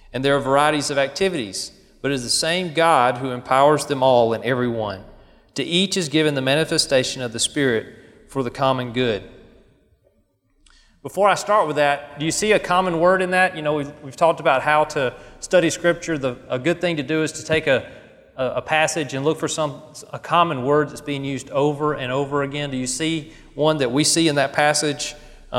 And there are varieties of activities, but it is the same God who empowers them all in every one. To each is given the manifestation of the Spirit for the common good. Before I start with that, do you see a common word in that? You know, we've talked about how to study Scripture. A good thing to do is to take a passage and look for a common word that's being used over and over again. Do you see one that we see in that passage?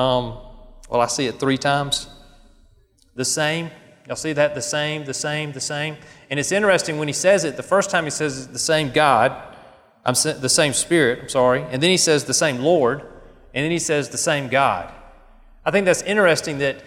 I see it 3 times. The same. Y'all see that? The same, the same, the same. And it's interesting when he says it, the first time he says the same God, the same Spirit, and then he says the same Lord, and then he says the same God. I think that's interesting that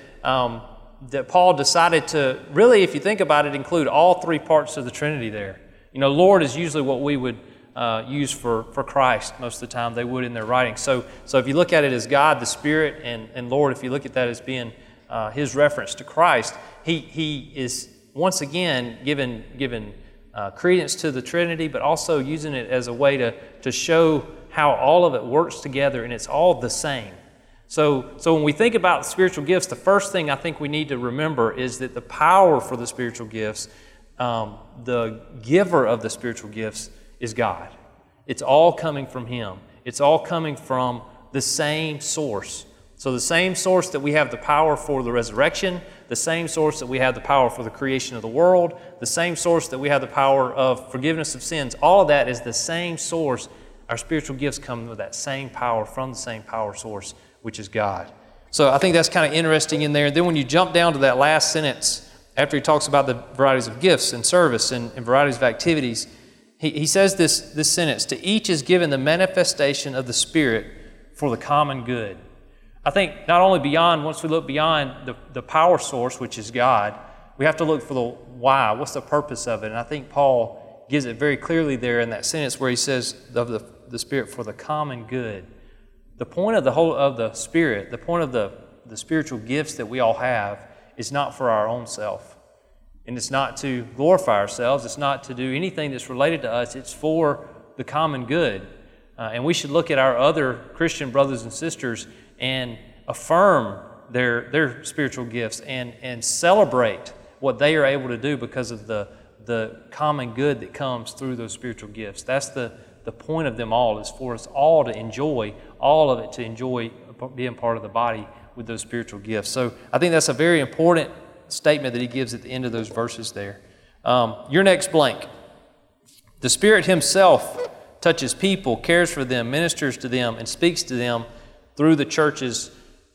Paul decided to really, if you think about it, include all 3 parts of the Trinity there. You know, Lord is usually what we would use for Christ most of the time. They would in their writing. So if you look at it as God, the Spirit, and Lord, if you look at that as being his reference to Christ, he is once again given credence to the Trinity, but also using it as a way to show how all of it works together and it's all the same. So when we think about spiritual gifts, the first thing I think we need to remember is that the power for the spiritual gifts, the giver of the spiritual gifts is God. It's all coming from Him. It's all coming from the same source. So the same source that we have the power for the resurrection, the same source that we have the power for the creation of the world, the same source that we have the power of forgiveness of sins, all of that is the same source. Our spiritual gifts come with that same power from the same power source, which is God. So I think that's kind of interesting in there. Then when you jump down to that last sentence, after he talks about the varieties of gifts and service and varieties of activities, he says this sentence, to each is given the manifestation of the Spirit for the common good. I think not only once we look beyond the power source, which is God, we have to look for the why. What's the purpose of it? And I think Paul gives it very clearly there in that sentence where he says of the Spirit for the common good. The point of the Spirit, the point of the spiritual gifts that we all have is not for our own self. And it's not to glorify ourselves. It's not to do anything that's related to us. It's for the common good. And we should look at our other Christian brothers and sisters and affirm their spiritual gifts and celebrate what they are able to do because of the common good that comes through those spiritual gifts. That's the point of them all, is for us all to enjoy, all of it to enjoy being part of the body with those spiritual gifts. So I think that's a very important statement that he gives at the end of those verses there. Your next blank. The Spirit Himself touches people, cares for them, ministers to them, and speaks to them through the churches.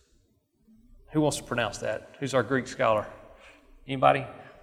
Who wants to pronounce that? Who's our Greek scholar? Anybody?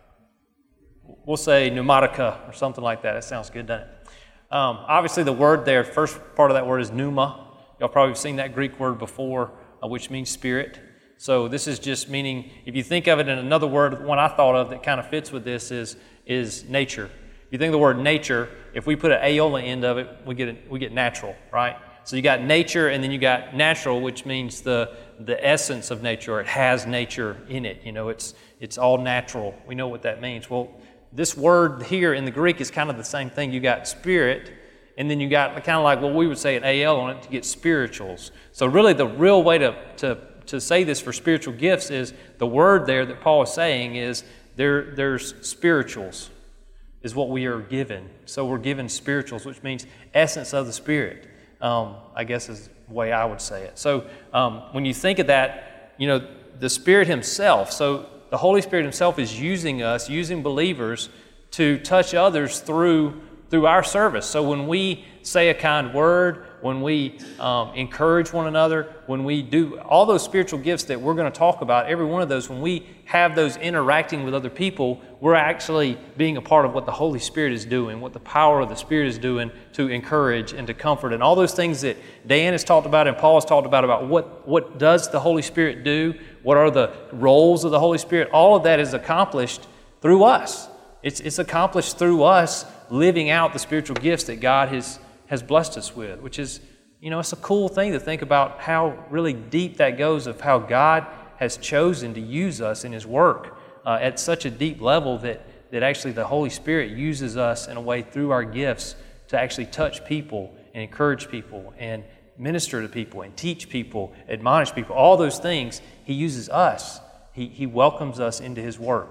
We'll say pneumatica or something like that. That sounds good, doesn't it? Obviously, the word there, first part of that word is pneuma. Y'all probably have seen that Greek word before, which means spirit. So this is just meaning, if you think of it in another word, one I thought of that kind of fits with this is nature. If you think of the word nature, if we put an A on the end of it, we get natural, right? So you got nature and then you got natural, which means the essence of nature, or it has nature in it. You know, it's all natural. We know what that means. Well, this word here in the Greek is kind of the same thing. You got spirit, and then you got kind of like what we would say an AL on it to get spirituals. So really the real way to say this for spiritual gifts is the word there that Paul is saying is there's spirituals is what we are given. So we're given spirituals, which means essence of the Spirit, I guess is the way I would say it. So when you think of that, you know, the Spirit Himself, so the Holy Spirit Himself is using us, using believers to touch others through our service. So when we say a kind word, when we encourage one another, when we do all those spiritual gifts that we're going to talk about, every one of those, when we have those interacting with other people, we're actually being a part of what the Holy Spirit is doing, what the power of the Spirit is doing to encourage and to comfort, and all those things that Dan has talked about and Paul has talked about what does the Holy Spirit do, what are the roles of the Holy Spirit. All of that is accomplished through us. It's accomplished through us living out the spiritual gifts that God has blessed us with, which is, you know, it's a cool thing to think about how really deep that goes of how God has chosen to use us in His work at such a deep level that actually the Holy Spirit uses us in a way through our gifts to actually touch people and encourage people and minister to people and teach people, admonish people, all those things. He uses us. He welcomes us into His work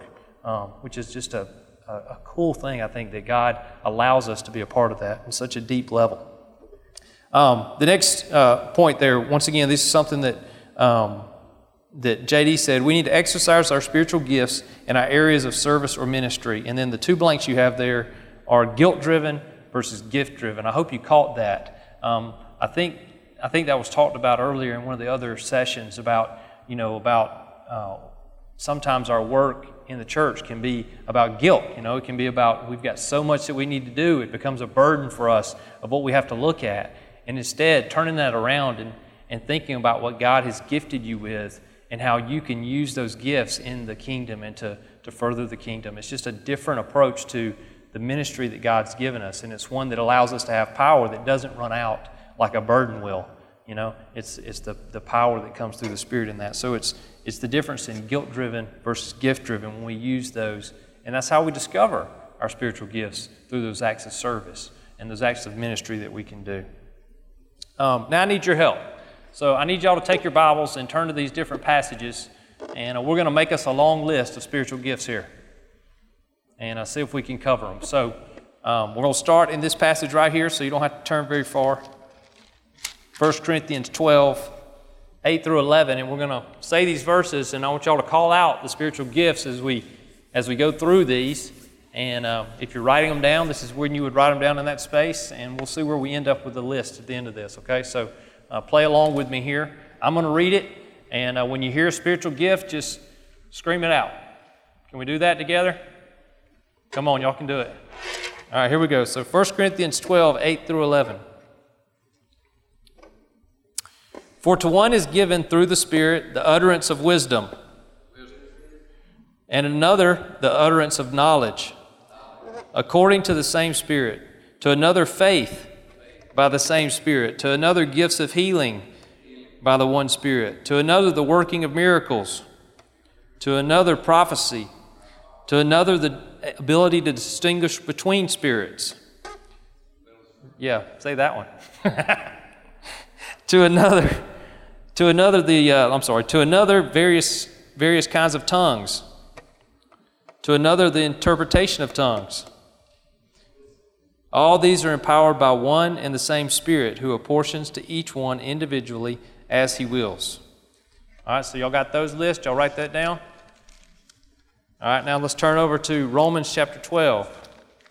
which is just a cool thing, I think, that God allows us to be a part of that on such a deep level. The next point there, once again, this is something that JD said, we need to exercise our spiritual gifts in our areas of service or ministry. And then the two blanks you have there are guilt-driven versus gift-driven. I hope you caught that. I think that was talked about earlier in one of the other sessions about sometimes our work in the church can be about guilt. It can be about we've got so much that we need to do. It becomes a burden for us of what we have to look at. And instead, turning that around and thinking about what God has gifted you with and how you can use those gifts in the kingdom and to further the kingdom. It's just a different approach to the ministry that God's given us. And it's one that allows us to have power that doesn't run out like a burden will. It's the power that comes through the Spirit in that. So it's the difference in guilt-driven versus gift-driven when we use those. And that's how we discover our spiritual gifts, through those acts of service and those acts of ministry that we can do. Now I need your help. So I need y'all to take your Bibles and turn to these different passages. And we're going to make us a long list of spiritual gifts here. And see if we can cover them. So we're going to start in this passage right here, so you don't have to turn very far. 1 Corinthians 12, 8 through 11, and we're going to say these verses, and I want y'all to call out the spiritual gifts as we go through these. And if you're writing them down, this is when you would write them down in that space, and we'll see where we end up with the list at the end of this, okay? So play along with me here. I'm going to read it, and when you hear a spiritual gift, just scream it out. Can we do that together? Come on, y'all can do it. All right, here we go. So 1 Corinthians 12, 8 through 11. For to one is given through the Spirit the utterance of wisdom, and another the utterance of knowledge, according to the same Spirit. To another faith by the same Spirit. To another gifts of healing by the one Spirit. To another the working of miracles. To another prophecy. To another the ability to distinguish between spirits. Yeah, say that one. To another various kinds of tongues. To another the interpretation of tongues. All these are empowered by one and the same Spirit, who apportions to each one individually as He wills. All right, so y'all got those lists? Y'all write that down? All right, now let's turn over to Romans chapter 12,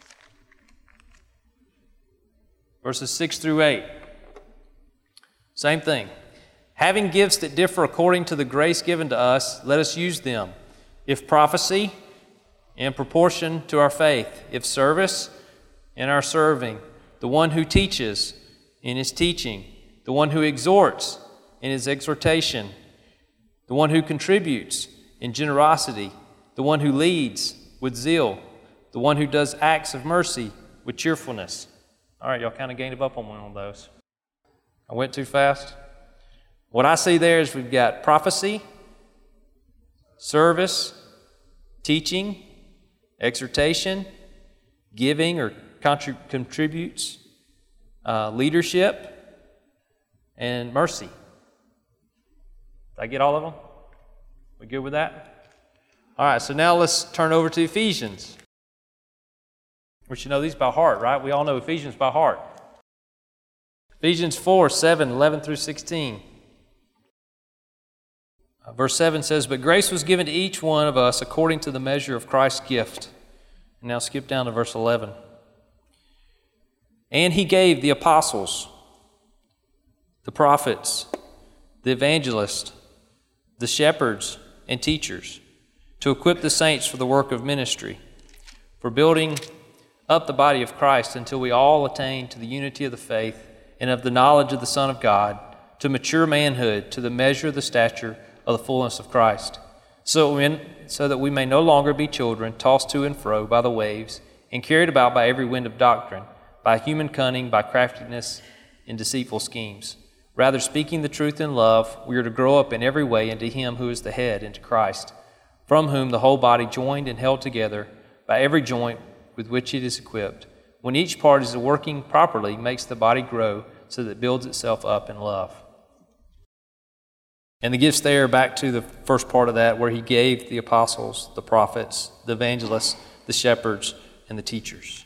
verses 6 through 8. Same thing. Having gifts that differ according to the grace given to us, let us use them. If prophecy, in proportion to our faith. If service, in our serving. The one who teaches, in his teaching. The one who exhorts, in his exhortation. The one who contributes, in generosity. The one who leads, with zeal. The one who does acts of mercy, with cheerfulness. All right, y'all kind of gained up on one of those. I went too fast. What I see there is we've got prophecy, service, teaching, exhortation, giving or contributes, leadership, and mercy. Did I get all of them? We good with that? All right, so now let's turn over to Ephesians. We should know these by heart, right? We all know Ephesians by heart. Ephesians 4, 7, 11 through 16. Verse 7 says, But grace was given to each one of us according to the measure of Christ's gift. And now skip down to verse 11. And He gave the apostles, the prophets, the evangelists, the shepherds, and teachers to equip the saints for the work of ministry, for building up the body of Christ until we all attain to the unity of the faith and of the knowledge of the Son of God, to mature manhood, to the measure of the stature of the fullness of Christ, so that we may no longer be children, tossed to and fro by the waves, and carried about by every wind of doctrine, by human cunning, by craftiness in deceitful schemes. Rather, speaking the truth in love, we are to grow up in every way into Him who is the head, into Christ, from whom the whole body, joined and held together by every joint with which it is equipped, when each part is working properly, makes the body grow so that it builds itself up in love. And the gifts there, back to the first part of that, where he gave the apostles, the prophets, the evangelists, the shepherds, and the teachers.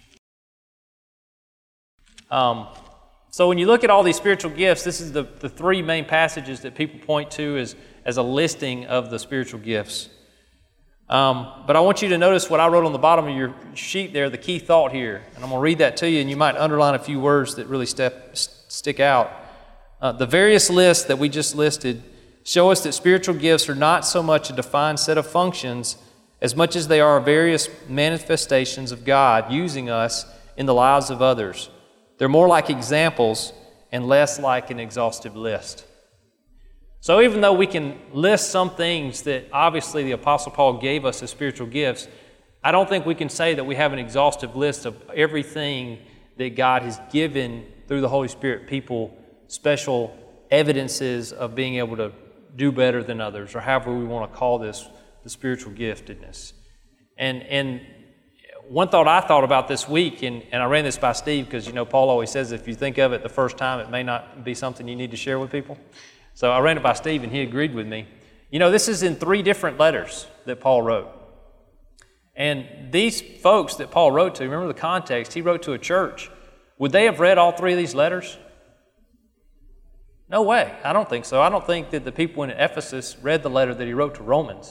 So when you look at all these spiritual gifts, this is the three main passages that people point to as a listing of the spiritual gifts. But I want you to notice what I wrote on the bottom of your sheet there, the key thought here. And I'm going to read that to you, and you might underline a few words that really stick out. The various lists that we just listed show us that spiritual gifts are not so much a defined set of functions as much as they are various manifestations of God using us in the lives of others. They're more like examples and less like an exhaustive list. So even though we can list some things that obviously the Apostle Paul gave us as spiritual gifts, I don't think we can say that we have an exhaustive list of everything that God has given through the Holy Spirit people, special evidences of being able to do better than others, or however we want to call this, the spiritual giftedness. And one thought I thought about this week, and I ran this by Steve, because Paul always says if you think of it the first time, it may not be something you need to share with people. So I ran it by Steve, and he agreed with me. This is in 3 different letters that Paul wrote. And these folks that Paul wrote to, remember the context, he wrote to a church. Would they have read all 3 of these letters? No way. I don't think so. I don't think that the people in Ephesus read the letter that he wrote to Romans.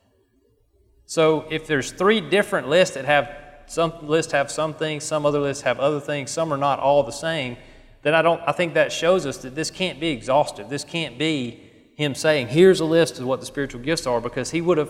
So if there's 3 different lists that have, some lists have some things, some other lists have other things, some are not all the same, then I think that shows us that this can't be exhaustive. This can't be him saying, here's a list of what the spiritual gifts are, because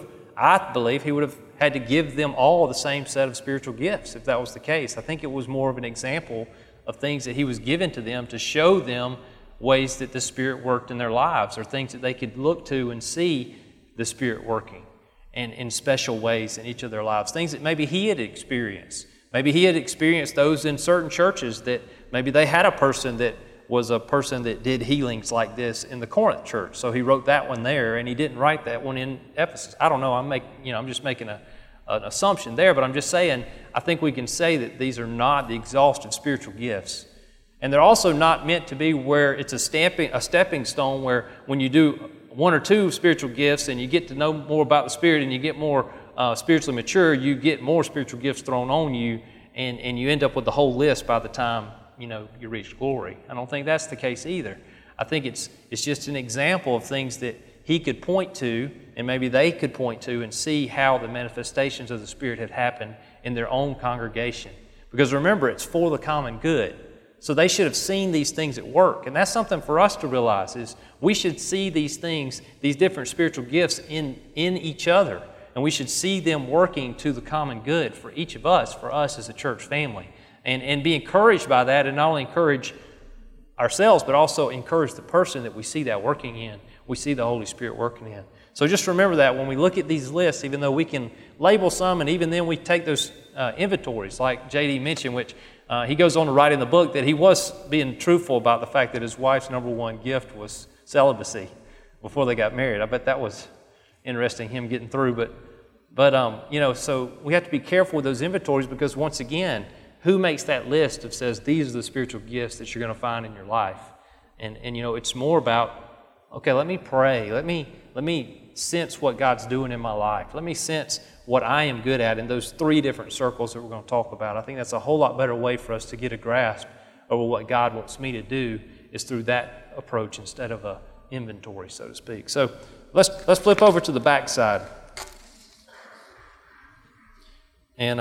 I believe he would have had to give them all the same set of spiritual gifts if that was the case. I think it was more of an example of things that he was given to them to show them ways that the Spirit worked in their lives, or things that they could look to and see the Spirit working and in special ways in each of their lives. Things that maybe he had experienced. Maybe he had experienced those in certain churches that maybe they had a person that was a person that did healings like this in the Corinth church. So he wrote that one there, and he didn't write that one in Ephesus. I don't know. I'm just making an assumption there, but I'm just saying I think we can say that these are not the exhaustive spiritual gifts. And they're also not meant to be where it's a stepping stone where when you do 1 or 2 spiritual gifts and you get to know more about the Spirit and you get more spiritually mature, you get more spiritual gifts thrown on you, and you end up with the whole list by the time you reach glory. I don't think that's the case either. I think it's just an example of things that he could point to, and maybe they could point to, and see how the manifestations of the Spirit had happened in their own congregation. Because remember, it's for the common good. So they should have seen these things at work. And that's something for us to realize, is we should see these things, these different spiritual gifts in each other. And we should see them working to the common good for each of us, for us as a church family. And be encouraged by that, and not only encourage ourselves, but also encourage the person that we see that working in. We see the Holy Spirit working in. So just remember that when we look at these lists, even though we can label some, and even then we take those inventories, like J.D. mentioned, which he goes on to write in the book that he was being truthful about the fact that his wife's number 1 gift was celibacy before they got married. I bet that was interesting, him getting through. But so we have to be careful with those inventories, because once again, who makes that list that says these are the spiritual gifts that you're going to find in your life? And it's more about, okay, let me pray. Let me sense what God's doing in my life. Let me sense what I am good at in those 3 different circles that we're going to talk about. I think that's a whole lot better way for us to get a grasp over what God wants me to do, is through that approach instead of a inventory, so to speak. So let's flip over to the back side. And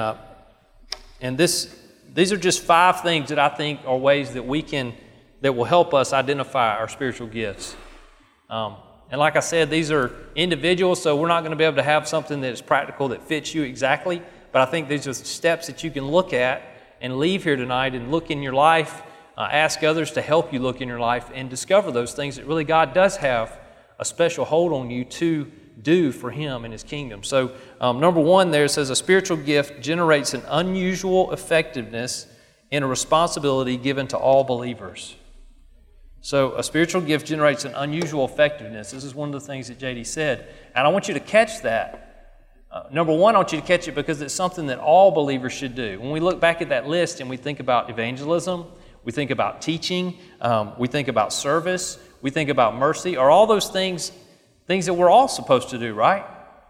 these are just 5 things that I think are ways that that will help us identify our spiritual gifts. And like I said, these are individual, so we're not going to be able to have something that is practical that fits you exactly. But I think these are steps that you can look at and leave here tonight and look in your life, ask others to help you look in your life and discover those things that really God does have a special hold on you to do for Him and His kingdom. So number 1 there says a spiritual gift generates an unusual effectiveness in a responsibility given to all believers. So a spiritual gift generates an unusual effectiveness. This is one of the things that J.D. said. And I want you to catch that. Number 1, I want you to catch it because it's something that all believers should do. When we look back at that list and we think about evangelism, we think about teaching, we think about service, we think about mercy, are all those things Things that we're all supposed to do, right?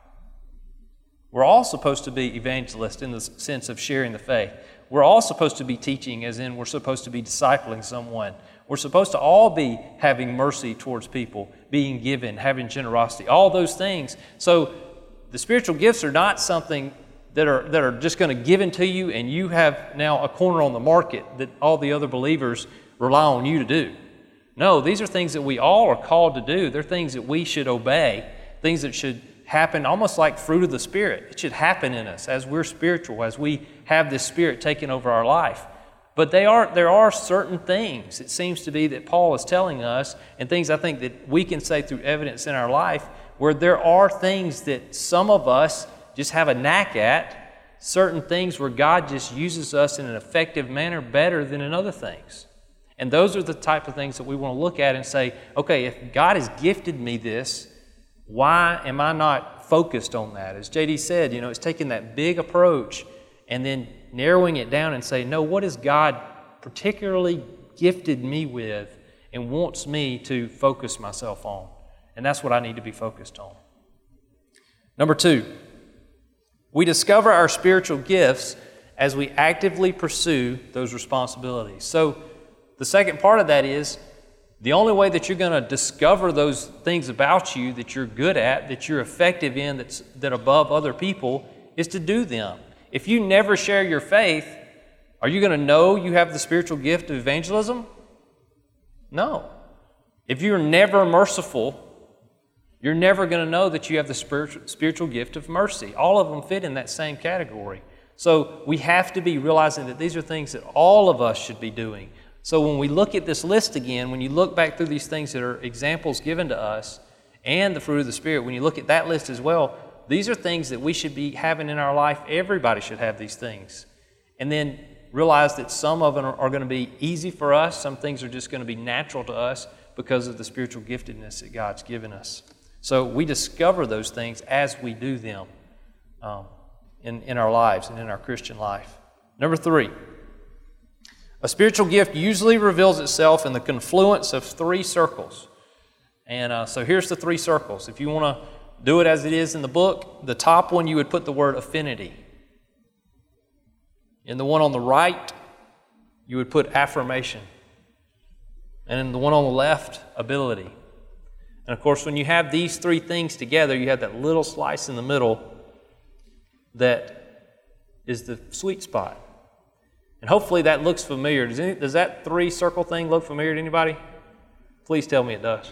We're all supposed to be evangelists in the sense of sharing the faith. We're all supposed to be teaching, as in we're supposed to be discipling someone. We're supposed to all be having mercy towards people, being given, having generosity, all those things. So the spiritual gifts are not something that are just going to give into you and you have now a corner on the market that all the other believers rely on you to do. No, these are things that we all are called to do. They're things that we should obey, things that should happen almost like fruit of the Spirit. It should happen in us as we're spiritual, as we have this Spirit taking over our life. But there are certain things, it seems to be, that Paul is telling us, and things I think that we can say through evidence in our life, where there are things that some of us just have a knack at, certain things where God just uses us in an effective manner better than in other things. And those are the type of things that we want to look at and say, okay, if God has gifted me this, why am I not focused on that? As JD said, it's taking that big approach and then narrowing it down and say, no, what has God particularly gifted me with and wants me to focus myself on? And that's what I need to be focused on. Number 2, we discover our spiritual gifts as we actively pursue those responsibilities. So the second part of that is the only way that you're going to discover those things about you that you're good at, that you're effective in, that above other people, is to do them. If you never share your faith, are you going to know you have the spiritual gift of evangelism? No. If you're never merciful, you're never going to know that you have the spiritual gift of mercy. All of them fit in that same category. So we have to be realizing that these are things that all of us should be doing. So when we look at this list again, when you look back through these things that are examples given to us and the fruit of the Spirit, when you look at that list as well, these are things that we should be having in our life. Everybody should have these things. And then realize that some of them are going to be easy for us. Some things are just going to be natural to us because of the spiritual giftedness that God's given us. So we discover those things as we do them in our lives and in our Christian life. Number 3, a spiritual gift usually reveals itself in the confluence of 3 circles. And so here's the 3 circles. If you want to do it as it is in the book, the top one you would put the word affinity. In the one on the right, you would put affirmation. And in the one on the left, ability. And of course, when you have these 3 things together, you have that little slice in the middle that is the sweet spot. And hopefully that looks familiar. Does that 3 circle thing look familiar to anybody? Please tell me it does.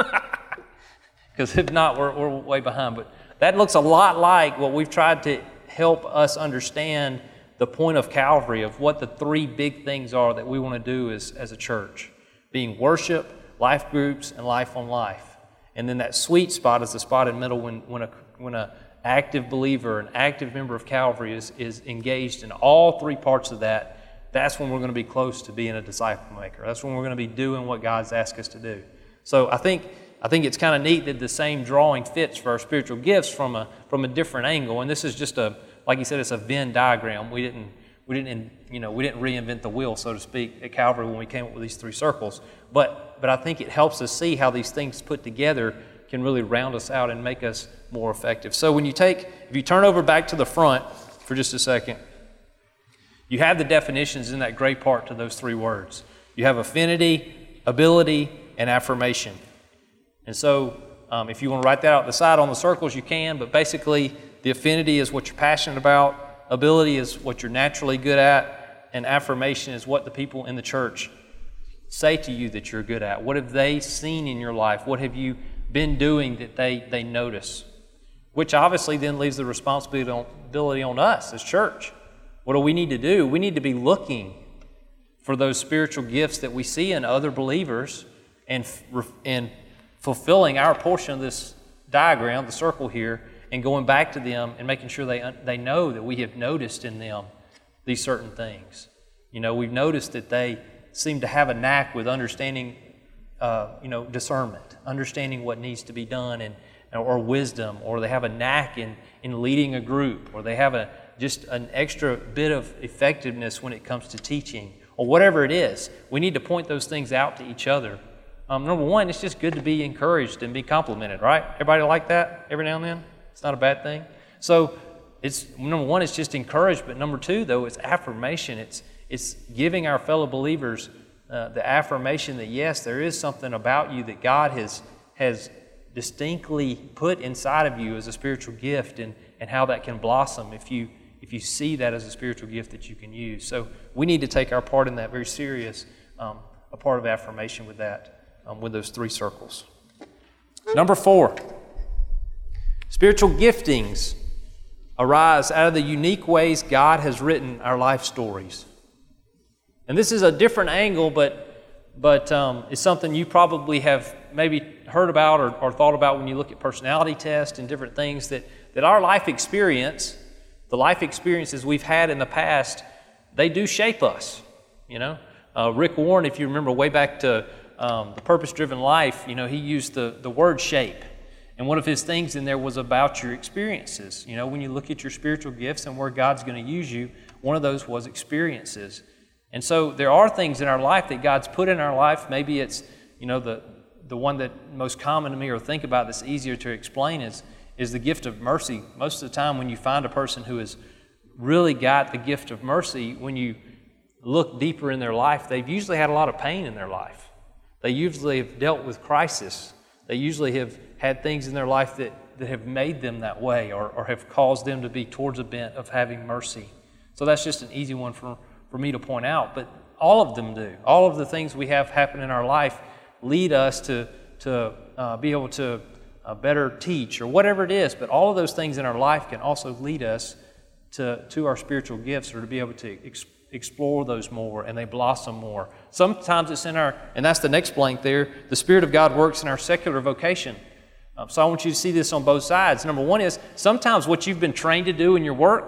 Because if not, we're way behind. But that looks a lot like what we've tried to help us understand the point of Calvary, of what the 3 big things are that we want to do as a church. Being worship, life groups, and life on life. And then that sweet spot is the spot in the middle when an active believer, an active member of Calvary is engaged in all 3 parts of that. That's when we're going to be close to being a disciple maker. That's when we're going to be doing what God's asked us to do. So I think it's kind of neat that the same drawing fits for our spiritual gifts from a different angle. And this is just like he said, it's a Venn diagram. We didn't reinvent the wheel, so to speak, at Calvary when we came up with these 3 circles. But I think it helps us see how these things put together can really round us out and make us more effective. So if you turn over back to the front for just a second, you have the definitions in that gray part to those 3 words. You have affinity, ability, and affirmation. And so if you want to write that out the side on the circles, you can, but basically the affinity is what you're passionate about, ability is what you're naturally good at, and affirmation is what the people in the church say to you that you're good at. What have they seen in your life? What have you been doing that they notice? Which obviously then leaves the responsibility on us as church. What do we need to do? We need to be looking for those spiritual gifts that we see in other believers and fulfilling our portion of this diagram, the circle here, and going back to them and making sure they know that we have noticed in them these certain things. We've noticed that they seem to have a knack with understanding, discernment, understanding what needs to be done, or wisdom, or they have a knack in leading a group, or they have just an extra bit of effectiveness when it comes to teaching, or whatever it is. We need to point those things out to each other Number one, it's just good to be encouraged and be complimented, right? Everybody like that every now and then? It's not a bad thing. So it's number one, it's just encouragement. Number two, though, it's affirmation. It's giving our fellow believers the affirmation that, yes, there is something about you that God has distinctly put inside of you as a spiritual gift, and how that can blossom if you see that as a spiritual gift that you can use. So we need to take our part in that very serious, a part of affirmation with that, with those three circles. Number 4, spiritual giftings arise out of the unique ways God has written our life stories. And this is a different angle, but it's something you probably have maybe heard about or thought about when you look at personality tests and different things, that our life experience, the life experiences we've had in the past, they do shape us. Rick Warren, if you remember way back to the Purpose-Driven Life, he used the word shape. And one of his things in there was about your experiences. When you look at your spiritual gifts and where God's going to use you, one of those was experiences. And so there are things in our life that God's put in our life. Maybe it's, the one that most common to me or think about that's easier to explain is the gift of mercy. Most of the time when you find a person who has really got the gift of mercy, when you look deeper in their life, they've usually had a lot of pain in their life. They usually have dealt with crisis. They usually have had things in their life that have made them that way, or have caused them to be towards a bent of having mercy. So that's just an easy one for me to point out. But all of them do. All of the things we have happen in our life lead us to be able to better teach, or whatever it is. But all of those things in our life can also lead us to our spiritual gifts, or to be able to explore those more, and they blossom more. Sometimes it's in and that's the next blank there, the Spirit of God works in our secular vocation. So I want you to see this on both sides. Number one is, sometimes what you've been trained to do in your work,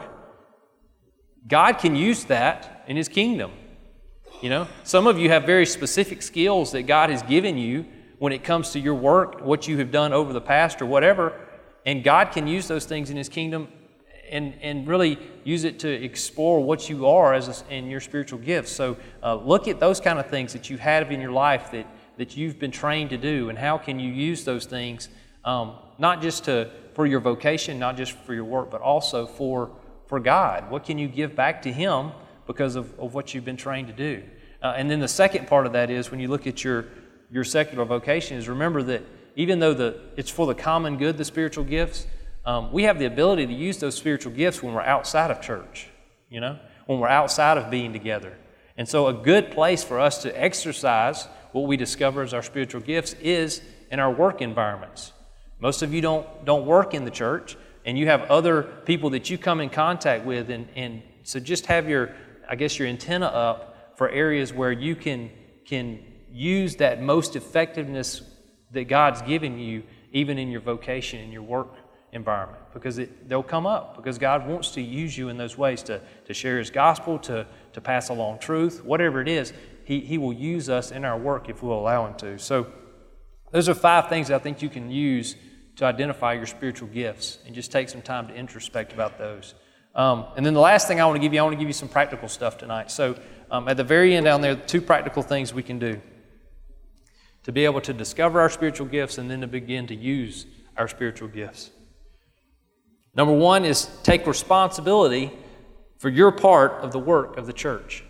God can use that in His kingdom. Some of you have very specific skills that God has given you when it comes to your work, what you have done over the past or whatever, and God can use those things in His kingdom and really use it to explore what you are in your spiritual gifts. So look at those kind of things that you have in your life that you've been trained to do, and how can you use those things, not just for your vocation, not just for your work, but also for God. What can you give back to Him because of what you've been trained to do? And then the second part of that is, when you look at your secular vocation, is remember that even though it's for the common good, the spiritual gifts, we have the ability to use those spiritual gifts when we're outside of church, when we're outside of being together. And so a good place for us to exercise what we discover as our spiritual gifts is in our work environments. Most of you don't work in the church, and you have other people that you come in contact with, and so just have your antenna up for areas where you can use that most effectiveness that God's given you, even in your vocation, in your work environment, because they'll come up, because God wants to use you in those ways to share His gospel, to pass along truth, whatever it is. He will use us in our work if we'll allow Him to. So those are 5 things I think you can use to identify your spiritual gifts, and just take some time to introspect about those. And then the last thing I want to give you some practical stuff tonight. So at the very end down there, 2 practical things we can do to be able to discover our spiritual gifts, and then to begin to use our spiritual gifts. Number 1 is take responsibility for your part of the work of the church.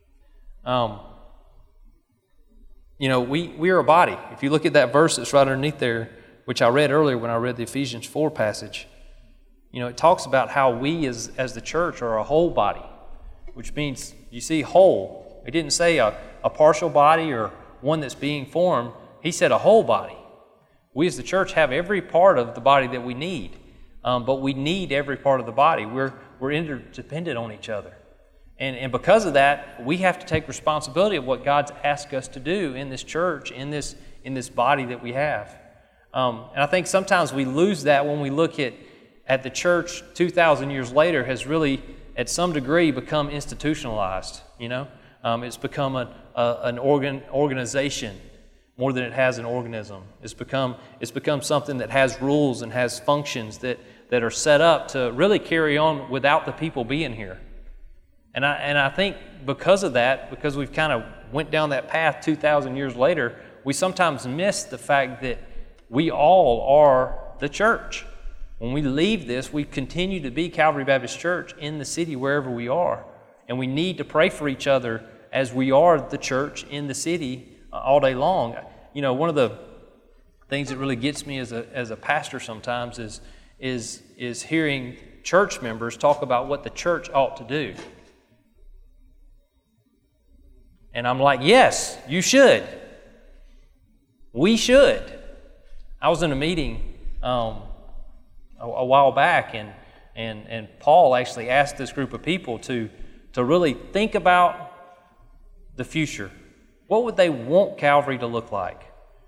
We are a body. If you look at that verse that's right underneath there, which I read earlier when I read the Ephesians 4 passage, it talks about how we as the church are a whole body, which means, you see, whole. It didn't say a partial body or one that's being formed. He said a whole body. We as the church have every part of the body that we need, but we need every part of the body. We're interdependent on each other. And because of that, we have to take responsibility of what God's asked us to do in this church, in this body that we have. And I think sometimes we lose that when we look at the church 2,000 years later has really, at some degree, become institutionalized. It's become an organization more than it has an organism. It's become something that has rules and has functions that are set up to really carry on without the people being here. And I think because of that, because we've kind of went down that path 2,000 years later, we sometimes miss the fact that we all are the church. When we leave this, we continue to be Calvary Baptist Church in the city wherever we are. And we need to pray for each other as we are the church in the city all day long. You know, one of the things that really gets me as a pastor sometimes is hearing church members talk about what the church ought to do. And I'm like, yes, you should. We should. I was in a meeting a while back, and Paul actually asked this group of people to really think about the future. What would they want Calvary to look like?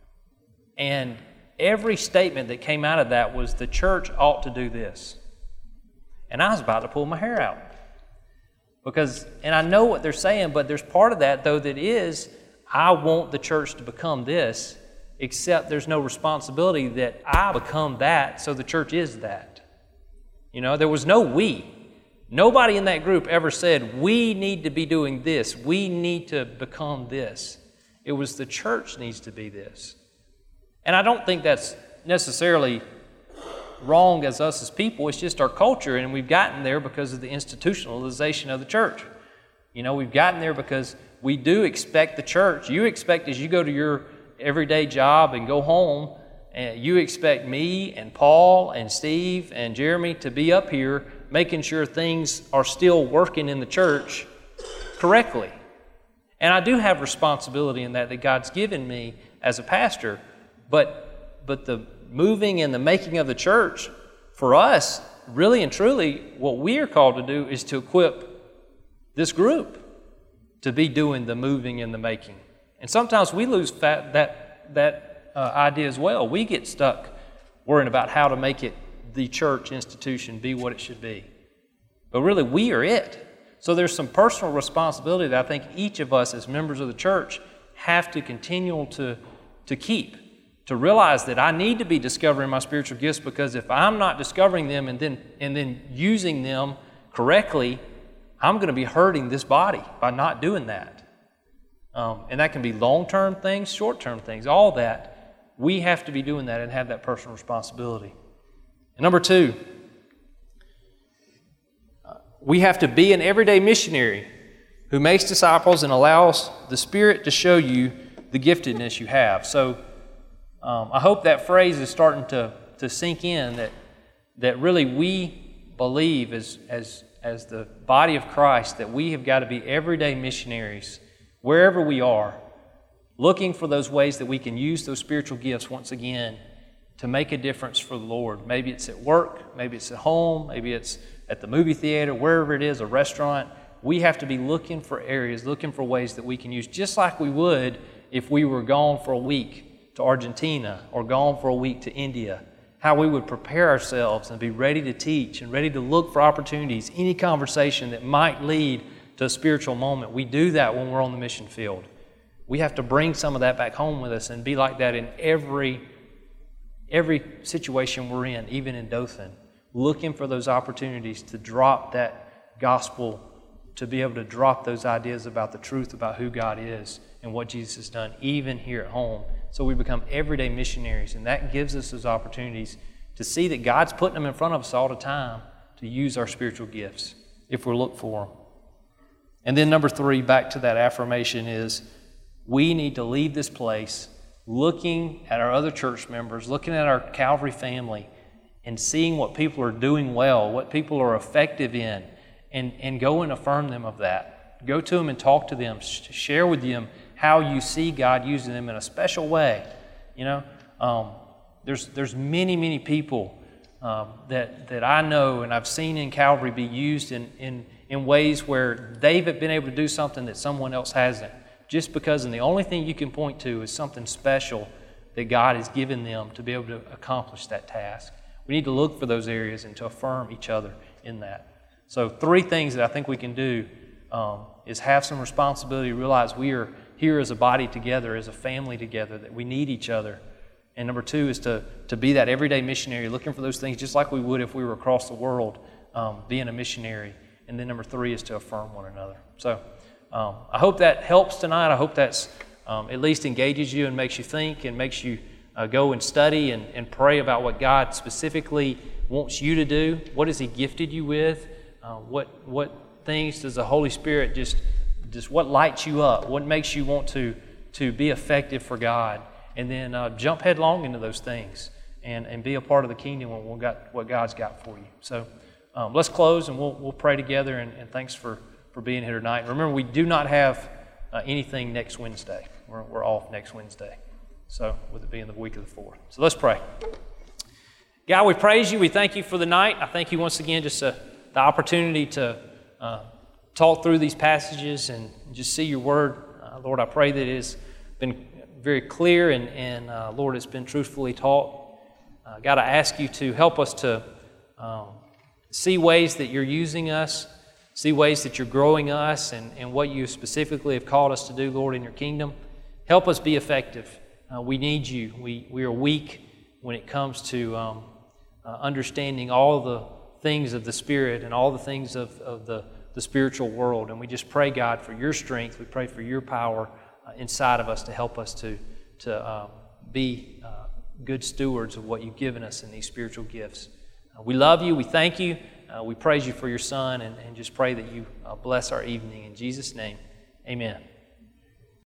And every statement that came out of that was the church ought to do this. And I was about to pull my hair out. And I know what they're saying, but there's part of that, though, that is, I want the church to become this, except there's no responsibility that I become that, so the church is that. You know, there was no we. Nobody in that group ever said, we need to be doing this. We need to become this. It was the church needs to be this. And I don't think that's necessarily wrong as us as people. It's just our culture, and we've gotten there because of the institutionalization of the church. You know, we've gotten there because we do expect the church. You expect as you go to your everyday job and go home, and you expect me and Paul and Steve and Jeremy to be up here making sure things are still working in the church correctly. And I do have responsibility in that God's given me as a pastor, but the moving and the making of the church, for us, really and truly, what we are called to do is to equip this group to be doing the moving and the making. And sometimes we lose that idea as well. We get stuck worrying about how to make it the church institution be what it should be. But really, we are it. So there's some personal responsibility that I think each of us as members of the church have to continue to keep. To realize that I need to be discovering my spiritual gifts, because if I'm not discovering them and then using them correctly, I'm going to be hurting this body by not doing that. And that can be long-term things, short-term things, all that. We have to be doing that and have that personal responsibility. And number 2, we have to be an everyday missionary who makes disciples and allows the Spirit to show you the giftedness you have. So I hope that phrase is starting to sink in, that really we believe as the body of Christ that we have got to be everyday missionaries wherever we are, looking for those ways that we can use those spiritual gifts once again to make a difference for the Lord. Maybe it's at work, maybe it's at home, maybe it's at the movie theater, wherever it is, a restaurant. We have to be looking for areas, looking for ways that we can use, just like we would if we were gone for a week to Argentina or gone for a week to India, how we would prepare ourselves and be ready to teach and ready to look for opportunities, any conversation that might lead to a spiritual moment. We do that when we're on the mission field. We have to bring some of that back home with us and be like that in every situation we're in, even in Dothan, looking for those opportunities to drop that gospel, to be able to drop those ideas about the truth about who God is and what Jesus has done, even here at home. So we become everyday missionaries, and that gives us those opportunities to see that God's putting them in front of us all the time to use our spiritual gifts if we look for them. And then number 3, back to that affirmation, is we need to leave this place looking at our other church members, looking at our Calvary family, and seeing what people are doing well, what people are effective in, and go and affirm them of that. Go to them and talk to them, share with them how you see God using them in a special way. You know, there's many people that I know and I've seen in Calvary be used in ways where they've been able to do something that someone else hasn't, just because, and the only thing you can point to is something special that God has given them to be able to accomplish that task. We need to look for those areas and to affirm each other in that. So 3 things that I think we can do is have some responsibility, realize we are here as a body together, as a family together, that we need each other. And number 2 is to be that everyday missionary, looking for those things just like we would if we were across the world, being a missionary. And then number 3 is to affirm one another. So I hope that helps tonight. I hope that's at least engages you and makes you think and makes you go and study and pray about what God specifically wants you to do. What has He gifted you with? What things does the Holy Spirit just what lights you up? What makes you want to be effective for God? And then jump headlong into those things and be a part of the kingdom and what God's got for you. So let's close and we'll pray together, and thanks for being here tonight. Remember, we do not have anything next Wednesday. We're off next Wednesday. So with it being the week of the 4th. So let's pray. God, we praise you. We thank you for the night. I thank you once again just the opportunity to talk through these passages and just see your word. Lord, I pray that it has been very clear and Lord, it's been truthfully taught. God, I ask you to help us to see ways that you're using us, see ways that you're growing us and what you specifically have called us to do, Lord, in your kingdom. Help us be effective. We need you. We are weak when it comes to understanding all the things of the Spirit and all the things of the spiritual world. And we just pray, God, for your strength. We pray for your power inside of us to help us to be good stewards of what you've given us in these spiritual gifts. We love you. We thank you. We praise you for your Son and just pray that you bless our evening. In Jesus' name, amen.